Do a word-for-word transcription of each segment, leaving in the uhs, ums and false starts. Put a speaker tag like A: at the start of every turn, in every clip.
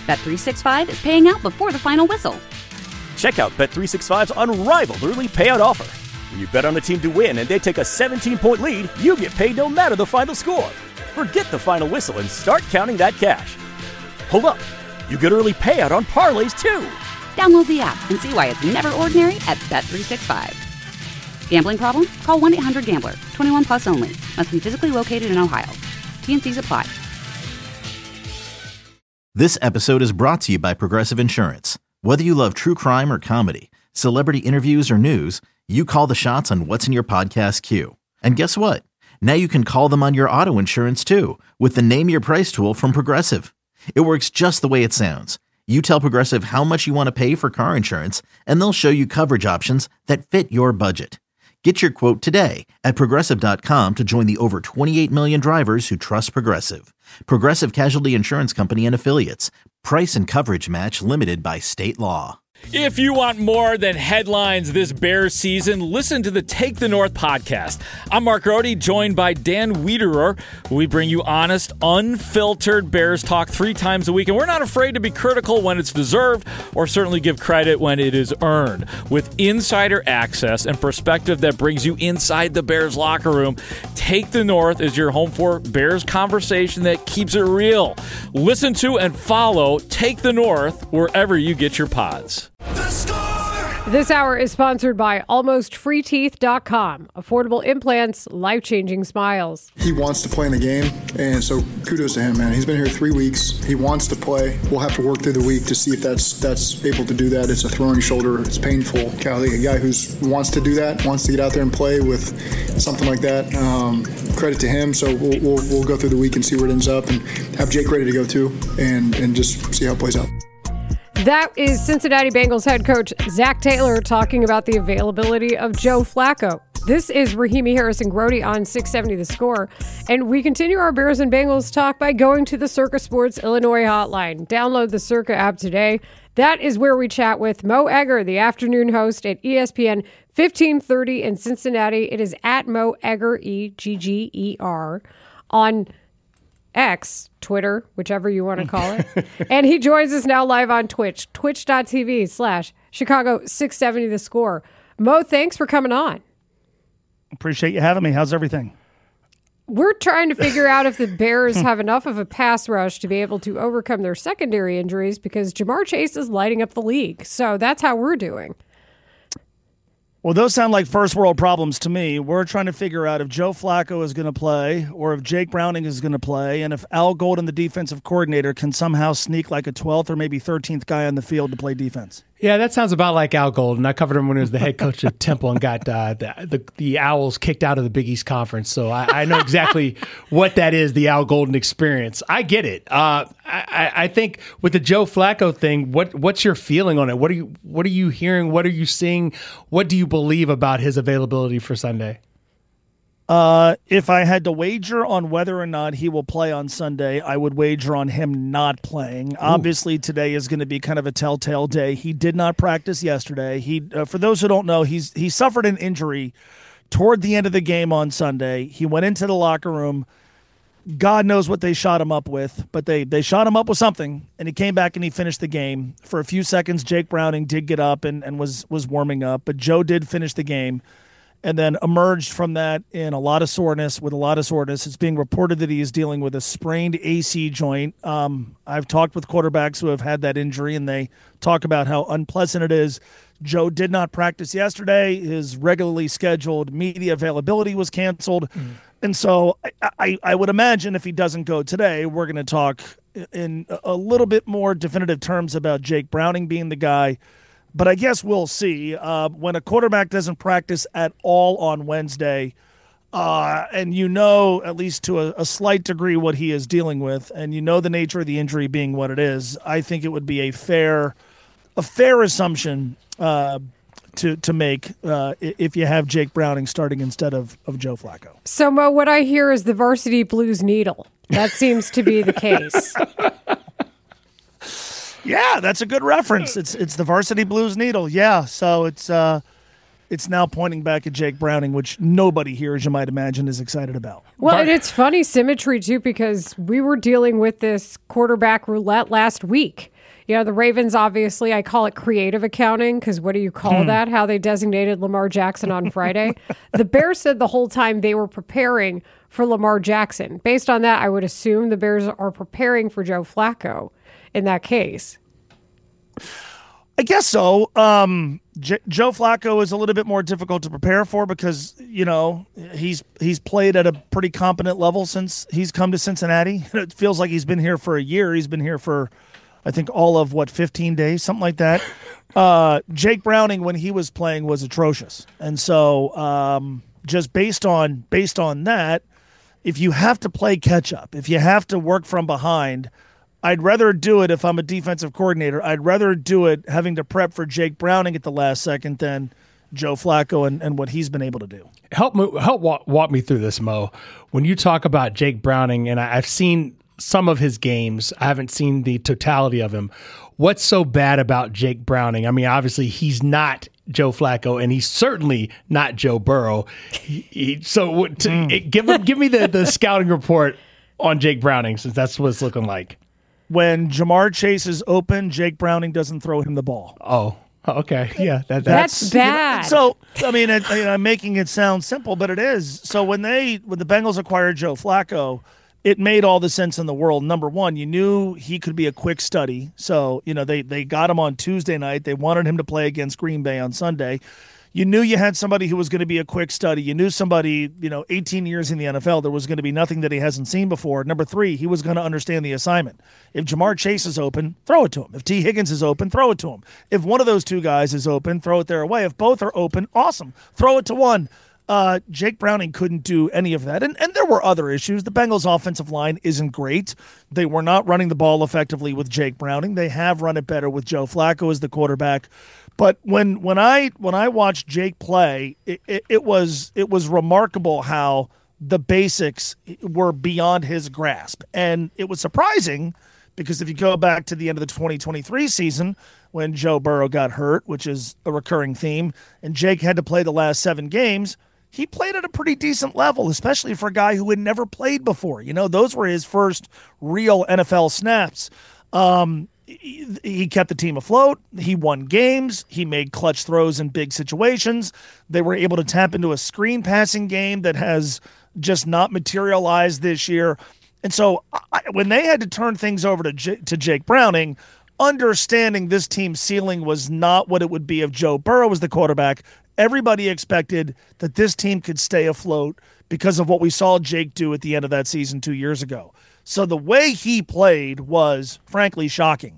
A: Bet three sixty-five is paying out before the final whistle.
B: Check out Bet three sixty-five's unrivaled early payout offer. When you bet on a team to win and they take a seventeen-point lead, you get paid no matter the final score. Forget the final whistle and start counting that cash. Hold up. You get early payout on parlays, too.
A: Download the app and see why it's never ordinary at Bet three sixty-five. Gambling problem? Call one eight hundred gambler. twenty-one plus only. Must be physically located in Ohio. T N Cs apply.
C: This episode is brought to you by Progressive Insurance. Whether you love true crime or comedy, celebrity interviews or news, you call the shots on what's in your podcast queue. And guess what? Now you can call them on your auto insurance too with the Name Your Price tool from Progressive. It works just the way it sounds. You tell Progressive how much you want to pay for car insurance, and they'll show you coverage options that fit your budget. Get your quote today at Progressive dot com to join the over twenty-eight million drivers who trust Progressive. Progressive Casualty Insurance Company and Affiliates. Price and coverage match limited by state law.
D: If you want more than headlines this Bears season, listen to the Take the North podcast. I'm Mark Rohde, joined by Dan Wiederer. We bring you honest, unfiltered Bears talk three times a week, and we're not afraid to be critical when it's deserved or certainly give credit when it is earned. With insider access and perspective that brings you inside the Bears locker room, Take the North is your home for Bears conversation that keeps it real. Listen to and follow Take the North wherever you get your pods.
E: This hour is sponsored by almost free teeth dot com. Affordable implants, life-changing smiles.
F: He wants to play in the game, and so kudos to him, man. He's been here three weeks. He wants to play. We'll have to work through the week to see if that's that's able to do that. It's a throwing shoulder. It's painful. Golly, a guy who wants to do that, wants to get out there and play with something like that. Um, credit to him. So we'll, we'll we'll go through the week and see where it ends up, and have Jake ready to go too, and and just see how it plays out.
E: That is Cincinnati Bengals head coach Zach Taylor talking about the availability of Joe Flacco. This is Rahimi Harrison Grody on six seventy The Score, and we continue our Bears and Bengals talk by going to the Circa Sports Illinois hotline. Download the Circa app today. That is where we chat with Mo Egger, the afternoon host at E S P N fifteen thirty in Cincinnati. It is at Mo Egger, E G G E R, on X, Twitter, whichever you want to call it. And he joins us now live on Twitch, twitch.tv slash Chicago six seventy The Score. Mo, thanks for coming on.
G: Appreciate you having me. How's everything?
E: We're trying to figure out if the Bears have enough of a pass rush to be able to overcome their secondary injuries, because Jamar Chase is lighting up the league. So that's how we're doing.
G: Well, those sound like first world problems to me. We're trying to figure out if Joe Flacco is going to play or if Jake Browning is going to play, and if Al Golden, the defensive coordinator, can somehow sneak like a twelfth or maybe thirteenth guy on the field to play defense.
H: Yeah, that sounds about like Al Golden. I covered him when he was the head coach at Temple and got uh, the, the the Owls kicked out of the Big East Conference. So I, I know exactly what that is, the Al Golden experience. I get it. Uh, I, I think with the Joe Flacco thing, what what's your feeling on it? What are you what are you hearing? What are you seeing? What do you believe about his availability for Sunday?
G: Uh, if I had to wager on whether or not he will play on Sunday, I would wager on him not playing. Ooh. Obviously, today is going to be kind of a telltale day. He did not practice yesterday. He, uh, for those who don't know, he's he suffered an injury toward the end of the game on Sunday. He went into the locker room. God knows what they shot him up with, but they they shot him up with something, and he came back and he finished the game. For a few seconds, Jake Browning did get up and, and was was warming up, but Joe did finish the game. And then emerged from that in a lot of soreness, with a lot of soreness. It's being reported that he is dealing with a sprained A C joint. Um, I've talked with quarterbacks who have had that injury, and they talk about how unpleasant it is. Joe did not practice yesterday. His regularly scheduled media availability was canceled. Mm. And so I, I, I would imagine if he doesn't go today, we're going to talk in a little bit more definitive terms about Jake Browning being the guy. But I guess we'll see. Uh, when a quarterback doesn't practice at all on Wednesday, uh, and you know, at least to a, a slight degree, what he is dealing with, and you know the nature of the injury being what it is, I think it would be a fair, a fair assumption uh, to to make uh, if you have Jake Browning starting instead of, of Joe Flacco.
E: So, Mo, what I hear is the varsity blues needle. That seems to be the case.
G: Yeah, that's a good reference. It's it's the varsity blues needle. Yeah, so it's uh, it's now pointing back at Jake Browning, which nobody here, as you might imagine, is excited about.
E: Well, and it's funny symmetry, too, because we were dealing with this quarterback roulette last week. You know, the Ravens, obviously, I call it creative accounting because what do you call
G: Hmm.
E: that? How they designated Lamar Jackson on Friday. The Bears said the whole time they were preparing for Lamar Jackson. Based on that, I would assume the Bears are preparing for Joe Flacco in that case.
G: I guess so. Um, J- Joe Flacco is a little bit more difficult to prepare for because, you know, he's he's played at a pretty competent level since he's come to Cincinnati. It feels like he's been here for a year. He's been here for, I think, all of, what, fifteen days, something like that. Uh, Jake Browning, when he was playing, was atrocious. And so um, just based on based on that, if you have to play catch-up, if you have to work from behind, I'd rather do it if I'm a defensive coordinator. I'd rather do it having to prep for Jake Browning at the last second than Joe Flacco and, and what he's been able to do.
H: Help me, help walk, walk me through this, Mo. When you talk about Jake Browning, and I, I've seen some of his games, I haven't seen the totality of him. What's so bad about Jake Browning? I mean, obviously he's not Joe Flacco, and he's certainly not Joe Burrow. He, he, so what, to,
G: Mm.
H: it, give give me the, the scouting report on Jake Browning, since that's what it's looking like.
G: When Jamar Chase is open, Jake Browning doesn't throw him the ball.
H: Oh, okay. Yeah, that,
E: That's,
H: that's,
E: bad.
G: So, I mean, it, you know, I'm making it sound simple, but it is. So when they, when the Bengals acquired Joe Flacco, it made all the sense in the world. Number one, you knew he could be a quick study. So, you know, they, they got him on Tuesday night. They wanted him to play against Green Bay on Sunday. You knew you had somebody who was going to be a quick study. You knew somebody, you know, eighteen years in the N F L, there was going to be nothing that he hasn't seen before. Number three, he was going to understand the assignment. If Jamar Chase is open, throw it to him. If T. Higgins is open, throw it to him. If one of those two guys is open, throw it their way. If both are open, awesome. Throw it to one. Uh, Jake Browning couldn't do any of that. And, and there were other issues. The Bengals' offensive line isn't great. They were not running the ball effectively with Jake Browning. They have run it better with Joe Flacco as the quarterback. But when when I when I watched Jake play, it, it, it was it was remarkable how the basics were beyond his grasp. And it was surprising because if you go back to the end of the twenty twenty-three season when Joe Burrow got hurt, which is a recurring theme, and Jake had to play the last seven games, he played at a pretty decent level, especially for a guy who had never played before. You know, those were his first real N F L snaps. Um, he, he kept the team afloat. He won games. He made clutch throws in big situations. They were able to tap into a screen passing game that has just not materialized this year. And so I, when they had to turn things over to J, to Jake Browning, understanding this team's ceiling was not what it would be if Joe Burrow was the quarterback, everybody expected that this team could stay afloat because of what we saw Jake do at the end of that season two years ago. So the way he played was, frankly, shocking.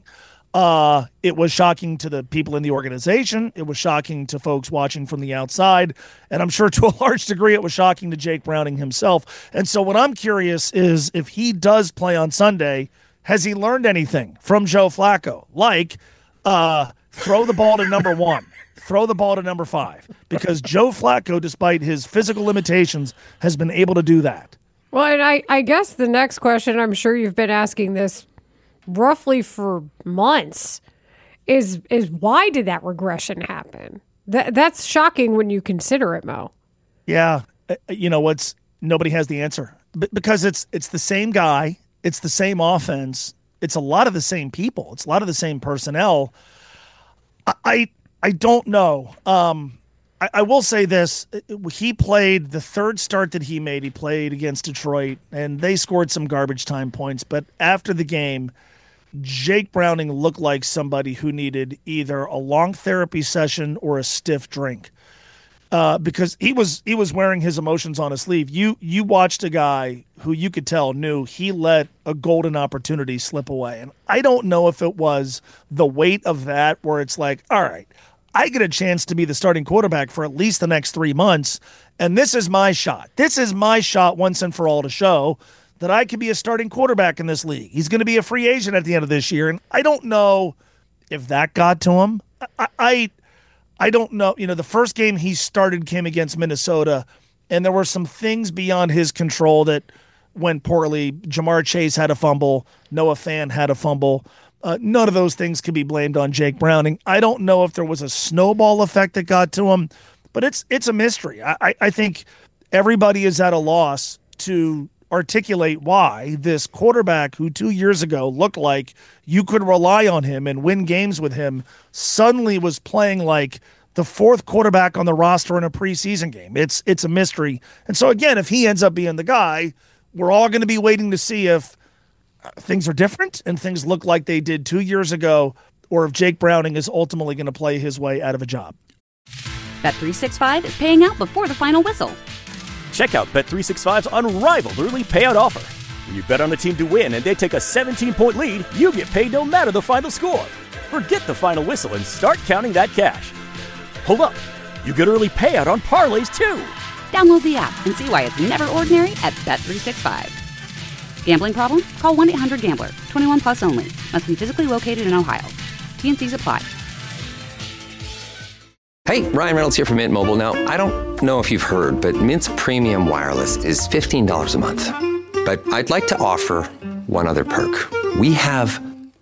G: Uh, it was shocking to the people in the organization. It was shocking to folks watching from the outside. And I'm sure to a large degree it was shocking to Jake Browning himself. And so what I'm curious is if he does play on Sunday, has he learned anything from Joe Flacco? Like, uh, throw the ball to number one. Throw the ball to number five. Because Joe Flacco, despite his physical limitations, has been able to do that.
E: Well, and I, I guess the next question, I'm sure you've been asking this roughly for months, is is why did that regression happen? That That's shocking when you consider it, Mo.
G: Yeah. You know, what's nobody has the answer. B- because it's it's the same guy. It's the same offense. It's a lot of the same people. It's a lot of the same personnel. I I, I don't know. Um, I, I will say this. He played the third start that he made. He played against Detroit, and they scored some garbage time points. But after the game, Jake Browning looked like somebody who needed either a long therapy session or a stiff drink. Uh, because he was he was wearing his emotions on his sleeve. You you watched a guy who you could tell knew he let a golden opportunity slip away. And I don't know if it was the weight of that where it's like, all right, I get a chance to be the starting quarterback for at least the next three months, and this is my shot. This is my shot once and for all to show that I could be a starting quarterback in this league. He's going to be a free agent at the end of this year, and I don't know if that got to him. I, I I don't know. You know, the first game he started came against Minnesota, and there were some things beyond his control that went poorly. Jamar Chase had a fumble. Noah Fant had a fumble. Uh, none of those things can be blamed on Jake Browning. I don't know if there was a snowball effect that got to him, but it's it's a mystery. I, I, I think everybody is at a loss to articulate why this quarterback who two years ago looked like you could rely on him and win games with him suddenly was playing like the fourth quarterback on the roster in a preseason game. It's it's a mystery. And so, again, if he ends up being the guy, we're all going to be waiting to see if things are different and things look like they did two years ago, or if Jake Browning is ultimately going to play his way out of a job.
A: Bet three sixty-five is paying out before the final whistle.
B: Check out Bet three sixty-five's unrivaled early payout offer. When you bet on a team to win and they take a seventeen-point lead, you get paid no matter the final score. Forget the final whistle and start counting that cash. Hold up. You get early payout on parlays, too.
A: Download the app and see why it's never ordinary at Bet three sixty-five. Gambling problem? Call one eight hundred gambler. twenty-one plus only. Must be physically located in Ohio. T N Cs apply.
I: Hey, Ryan Reynolds here from Mint Mobile. Now, I don't know if you've heard, but Mint's premium wireless is fifteen dollars a month. But I'd like to offer one other perk. We have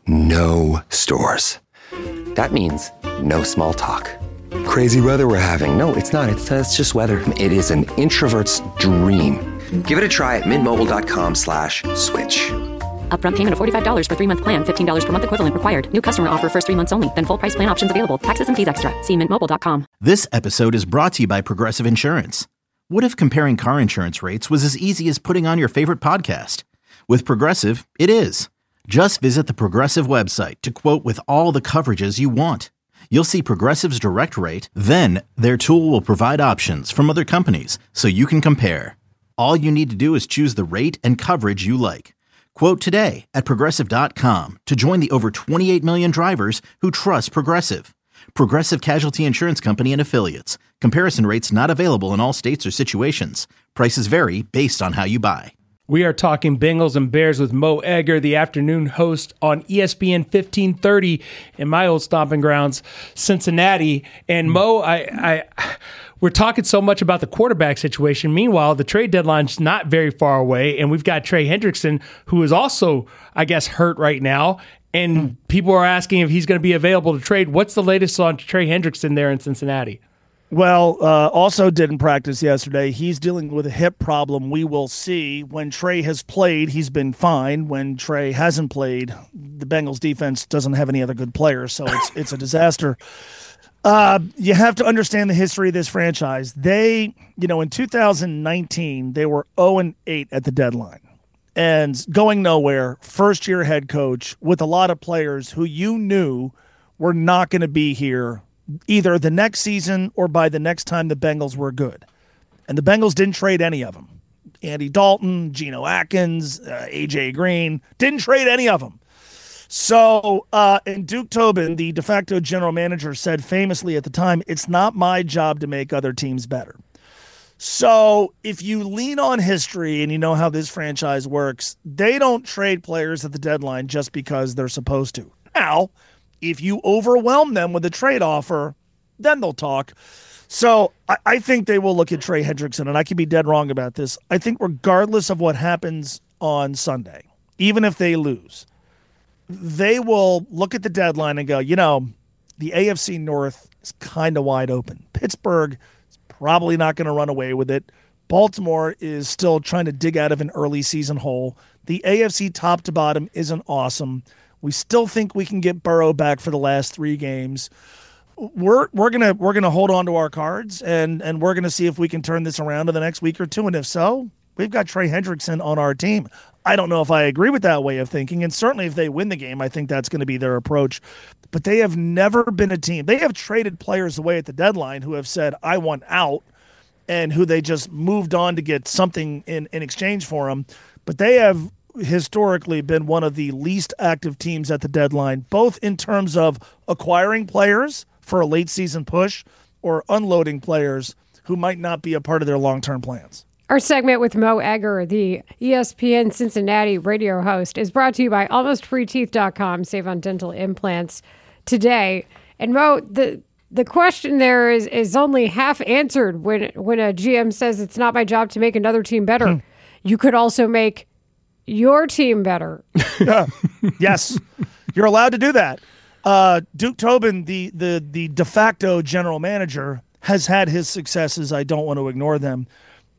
I: no stores. That means no small talk. Crazy weather we're having. No, it's not. It's, uh, it's just weather. It is an introvert's dream. Give it a try at mintmobile.com slash switch.
J: Upfront payment of forty-five dollars for three-month plan, fifteen dollars per month equivalent required. New customer offer first three months only. Then full price plan options available. Taxes and fees extra. See mint mobile dot com.
C: This episode is brought to you by Progressive Insurance. What if comparing car insurance rates was as easy as putting on your favorite podcast? With Progressive, it is. Just visit the Progressive website to quote with all the coverages you want. You'll see Progressive's direct rate, then their tool will provide options from other companies so you can compare. All you need to do is choose the rate and coverage you like. Quote today at Progressive dot com to join the over twenty-eight million drivers who trust Progressive. Progressive Casualty Insurance Company and Affiliates. Comparison rates not available in all states or situations. Prices vary based on how you buy.
H: We are talking Bengals and Bears with Mo Egger, the afternoon host on E S P N fifteen thirty in my old stomping grounds, Cincinnati. And Mo, I, I, we're talking so much about the quarterback situation. Meanwhile, the trade deadline's not very far away, and we've got Trey Hendrickson, who is also, I guess, hurt right now. And mm. people are asking if he's going to be available to trade. What's the latest on Trey Hendrickson there in Cincinnati?
G: Well, uh, also didn't practice yesterday. He's dealing with a hip problem. We will see. When Trey has played, he's been fine. When Trey hasn't played, the Bengals defense doesn't have any other good players, so it's it's a disaster. Uh, you have to understand the history of this franchise. They, you know, in two thousand nineteen, they were oh and eight at the deadline and going nowhere. First-year head coach with a lot of players who you knew were not going to be here either the next season or by the next time the Bengals were good. And the Bengals didn't trade any of them. Andy Dalton, Geno Atkins, uh, A J Green, didn't trade any of them. So, uh, and Duke Tobin, the de facto general manager, said famously at the time, it's not my job to make other teams better. So if you lean on history and you know how this franchise works, they don't trade players at the deadline just because they're supposed to. Now, if you overwhelm them with a trade offer, then they'll talk. So I, I think they will look at Trey Hendrickson, and I could be dead wrong about this. I think regardless of what happens on Sunday, even if they lose, they will look at the deadline and go, you know, the A F C North is kind of wide open. Pittsburgh is probably not going to run away with it. Baltimore is still trying to dig out of an early season hole. The A F C top to bottom isn't awesome. We still think we can get Burrow back for the last three games. We're we're gonna we're gonna hold on to our cards and and we're gonna see if we can turn this around in the next week or two. And if so, we've got Trey Hendrickson on our team. I don't know if I agree with that way of thinking, and certainly if they win the game, I think that's going to be their approach. But they have never been a team. They have traded players away at the deadline who have said, I want out, and who they just moved on to get something in, in exchange for them. But they have historically been one of the least active teams at the deadline, both in terms of acquiring players for a late season push or unloading players who might not be a part of their long-term plans.
E: Our segment with Mo Egger, the E S P N Cincinnati radio host, is brought to you by almost free teeth dot com. Save on dental implants today. And Mo, the the question there is is only half answered when when a G M says it's not my job to make another team better. Hmm. You could also make your team better.
G: uh, yes, you're allowed to do that. Uh, Duke Tobin, the the the de facto general manager, has had his successes. I don't want to ignore them.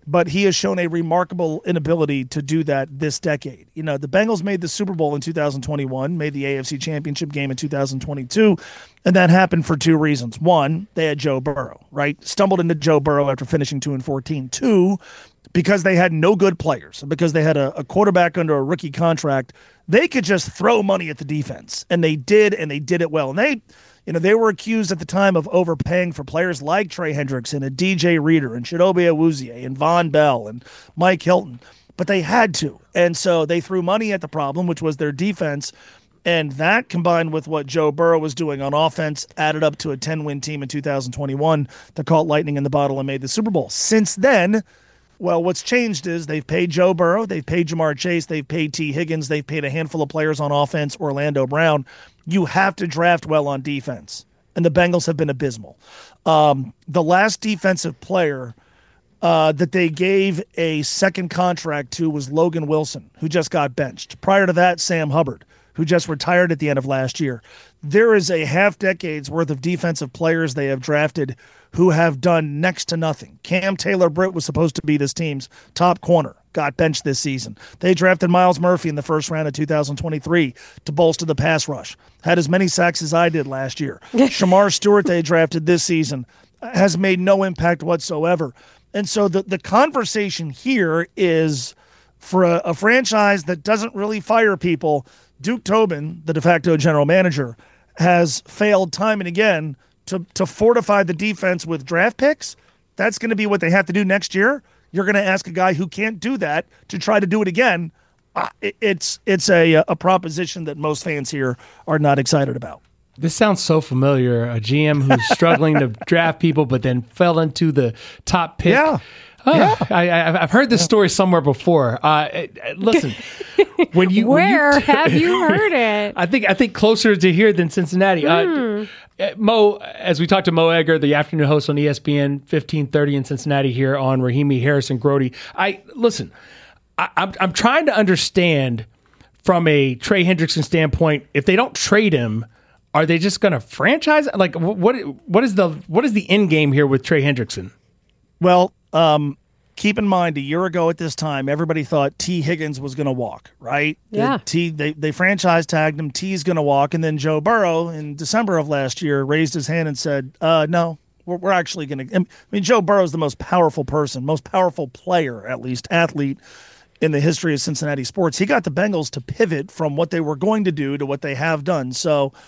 G: but he has shown a remarkable inability to do that this decade. You know, the Bengals made the Super Bowl in two thousand twenty-one, made the A F C Championship game in two thousand twenty-two, and that happened for two reasons. One, they had Joe Burrow, right? Stumbled into Joe Burrow after finishing two and fourteen. Two, because they had no good players, because they had a, a quarterback under a rookie contract, they could just throw money at the defense, and they did, and they did it well. And they, you know, they were accused at the time of overpaying for players like Trey Hendrickson and D J Reader and Chidobe Awuzie and Von Bell and Mike Hilton, but they had to. And so they threw money at the problem, which was their defense, and that combined with what Joe Burrow was doing on offense added up to a ten-win team in two thousand twenty-one that caught lightning in the bottle and made the Super Bowl. Since then, well, what's changed is they've paid Joe Burrow, they've paid Jamar Chase, they've paid T. Higgins, they've paid a handful of players on offense, Orlando Brown. You have to draft well on defense, and the Bengals have been abysmal. Um, the last defensive player uh, that they gave a second contract to was Logan Wilson, who just got benched. Prior to that, Sam Hubbard, who just retired at the end of last year. There is a half decade's worth of defensive players they have drafted who have done next to nothing. Cam Taylor-Britt was supposed to be this team's top corner, got benched this season. They drafted Miles Murphy in the first round of two thousand twenty-three to bolster the pass rush. Had as many sacks as I did last year. Shamar Stewart they drafted this season has made no impact whatsoever. And so the, the conversation here is for a, a franchise that doesn't really fire people, Duke Tobin, the de facto general manager, has failed time and again to, to fortify the defense with draft picks. That's going to be what they have to do next year. You're going to ask a guy who can't do that to try to do it again. Uh, it, it's it's a, a proposition that most fans here are not excited about.
H: This sounds so familiar. A G M who's struggling to draft people, but then fell into the top pick.
G: Yeah.
H: Oh,
G: yeah.
H: I, I, I've heard this yeah. story somewhere before. Uh, listen, when you
E: where
H: when you,
E: have you heard it?
H: I think I think closer to here than Cincinnati. Mm. Uh, Mo, as we talked to Mo Egger, the afternoon host on E S P N fifteen thirty in Cincinnati here on Rahimi Harrison Grody. I listen. I, I'm I'm trying to understand from a Trey Hendrickson standpoint. If they don't trade him, are they just going to franchise? Like what what is the what is the end game here with Trey Hendrickson?
G: Well. Um, keep in mind, a year ago at this time, everybody thought T. Higgins was going to walk, right?
E: Yeah.
G: The T, they, they franchise tagged him, T's going to walk, and then Joe Burrow in December of last year raised his hand and said, uh, no, we're, we're actually going to – I mean, Joe Burrow's the most powerful person, most powerful player, at least, athlete in the history of Cincinnati sports. He got the Bengals to pivot from what they were going to do to what they have done. So –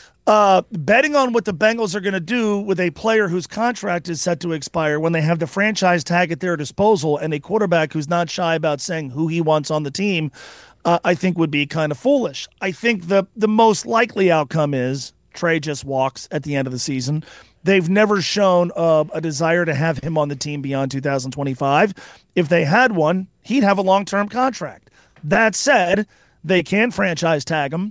G: Uh, betting on what the Bengals are going to do with a player whose contract is set to expire when they have the franchise tag at their disposal and a quarterback who's not shy about saying who he wants on the team, uh, I think would be kind of foolish. I think the, the most likely outcome is Trey just walks at the end of the season. They've never shown uh, a desire to have him on the team beyond two thousand twenty-five. If they had one, he'd have a long-term contract. That said, they can franchise tag him.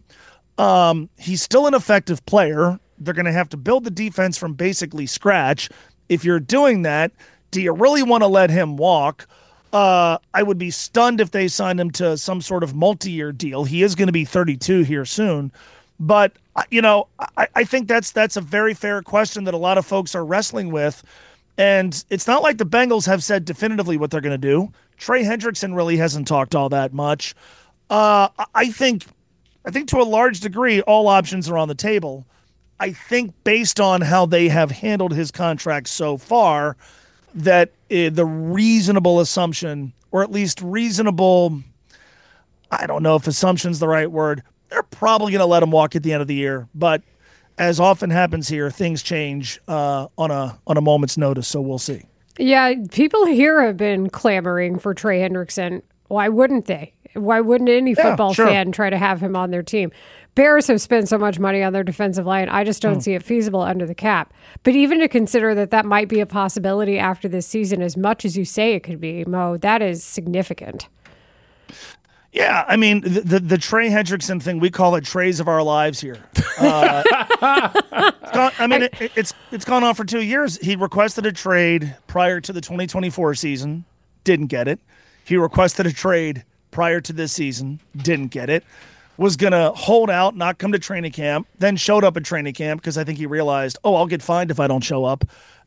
G: Um, he's still an effective player. They're going to have to build the defense from basically scratch. If you're doing that, do you really want to let him walk? Uh, I would be stunned if they signed him to some sort of multi-year deal. He is going to be thirty-two here soon. But, you know, I, I think that's that's a very fair question that a lot of folks are wrestling with. And it's not like the Bengals have said definitively what they're going to do. Trey Hendrickson really hasn't talked all that much. Uh, I think... I think to a large degree, all options are on the table. I think based on how they have handled his contract so far, that uh, the reasonable assumption, or at least reasonable, I don't know if assumption's the right word, they're probably going to let him walk at the end of the year. But as often happens here, things change uh, on a on a moment's notice, so we'll see.
E: Yeah, people here have been clamoring for Trey Hendrickson. Why wouldn't they? Why wouldn't any football yeah, sure. fan try to have him on their team? Bears have spent so much money on their defensive line. I just don't mm. see it feasible under the cap. But even to consider that that might be a possibility after this season, as much as you say it could be, Mo, that is significant.
G: Yeah, I mean, the the, the Trey Hendrickson thing, we call it Trays of our lives here. Uh, it's gone, I mean, it, it's it's gone on for two years. He requested a trade prior to the twenty twenty-four season, didn't get it. He requested a trade prior to this season, didn't get it, was going to hold out, not come to training camp, then showed up at training camp because I think he realized, oh, I'll get fined if I don't show up.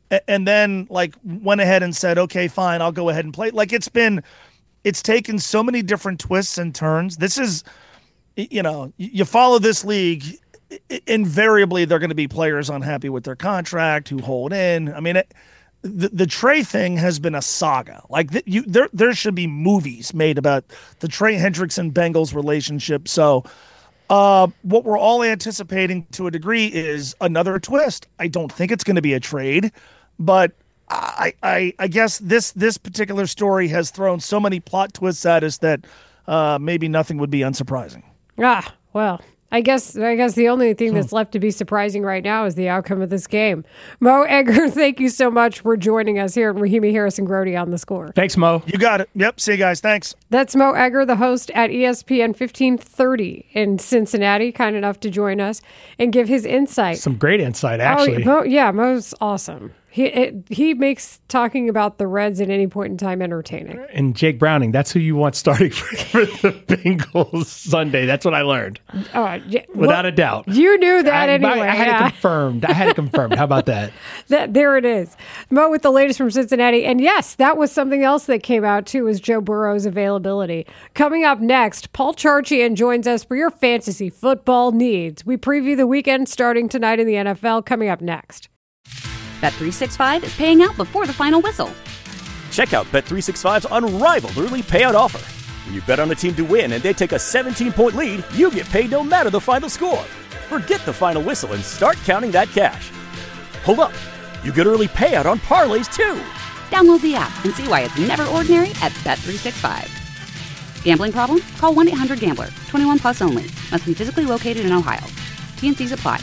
G: and then like went ahead and said, okay, fine, I'll go ahead and play. Like it's been, it's taken so many different twists and turns. This is, you know, you follow this league, invariably they're going to be players unhappy with their contract who hold in. I mean, it, the the Trey thing has been a saga. Like the, you, there there should be movies made about the Trey Hendrickson Bengals relationship. So. Uh, what we're all anticipating to a degree is another twist. I don't think it's going to be a trade, but I, I, I guess this this particular story has thrown so many plot twists at us that uh, maybe nothing would be unsurprising.
E: Ah, well, I guess I guess the only thing that's left to be surprising right now is the outcome of this game. Mo Egger, thank you so much for joining us here at Rahimi Harris and Grote on The Score.
H: Thanks, Mo.
G: You got it. Yep. See you guys. Thanks.
E: That's Mo Egger, the host at E S P N fifteen thirty in Cincinnati, kind enough to join us and give his insight.
H: Some great insight, actually.
E: Oh, Mo, yeah, Mo's awesome. He it, he makes talking about the Reds at any point in time entertaining.
H: And Jake Browning, that's who you want starting for, for the Bengals Sunday. That's what I learned.
E: Uh, yeah,
H: Without
E: well,
H: a doubt.
E: You knew that
H: I,
E: anyway.
H: I had
E: yeah.
H: it confirmed. I had it confirmed. How about that?
E: that? There it is. Mo with the latest from Cincinnati. And yes, that was something else that came out too, was Joe Burrow's availability. Coming up next, Paul Charchian joins us for your fantasy football needs. We preview the weekend starting tonight in the N F L. Coming up next.
A: Bet three sixty-five is paying out before the final whistle.
B: Check out Bet three sixty-five's unrivaled early payout offer. When you bet on a team to win and they take a seventeen-point lead, you get paid no matter the final score. Forget the final whistle and start counting that cash. Hold up. You get early payout on parlays, too.
A: Download the app and see why it's never ordinary at Bet three sixty-five. Gambling problem? Call one eight hundred gambler. twenty-one plus only. Must be physically located in Ohio. T and C's apply.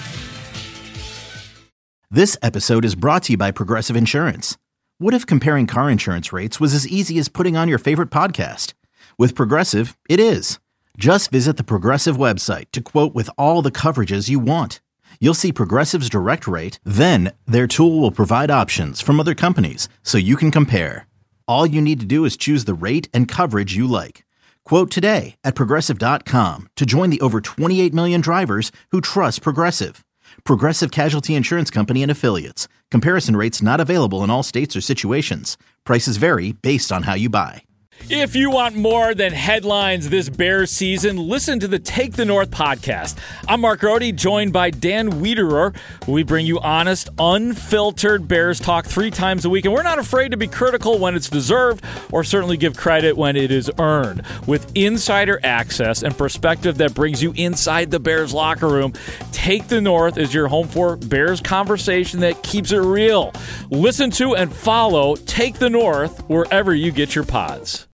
C: This episode is brought to you by Progressive Insurance. What if comparing car insurance rates was as easy as putting on your favorite podcast? With Progressive, it is. Just visit the Progressive website to quote with all the coverages you want. You'll see Progressive's direct rate, then their tool will provide options from other companies so you can compare. All you need to do is choose the rate and coverage you like. Quote today at Progressive dot com to join the over twenty-eight million drivers who trust Progressive. Progressive Casualty Insurance Company and Affiliates. Comparison rates not available in all states or situations. Prices vary based on how you buy.
D: If you want more than headlines this Bears season, listen to the Take the North podcast. I'm Mark Grote, joined by Dan Wiederer. We bring you honest, unfiltered Bears talk three times a week, and we're not afraid to be critical when it's deserved or certainly give credit when it is earned. With insider access and perspective that brings you inside the Bears locker room, Take the North is your home for Bears conversation that keeps it real. Listen to and follow Take the North wherever you get your pods.